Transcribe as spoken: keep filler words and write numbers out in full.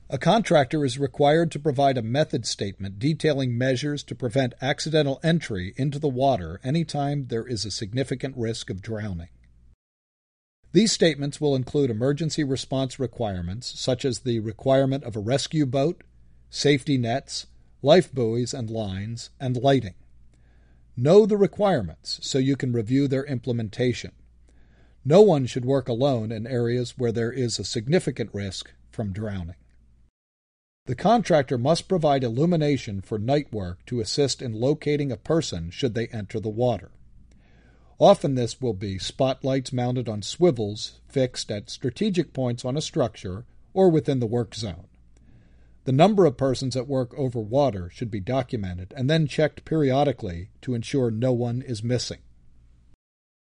A contractor is required to provide a method statement detailing measures to prevent accidental entry into the water anytime there is a significant risk of drowning. These statements will include emergency response requirements, such as the requirement of a rescue boat, safety nets, life buoys and lines, and lighting. Know the requirements so you can review their implementation. No one should work alone in areas where there is a significant risk from drowning. The contractor must provide illumination for night work to assist in locating a person should they enter the water. Often this will be spotlights mounted on swivels fixed at strategic points on a structure or within the work zone. The number of persons at work over water should be documented and then checked periodically to ensure no one is missing.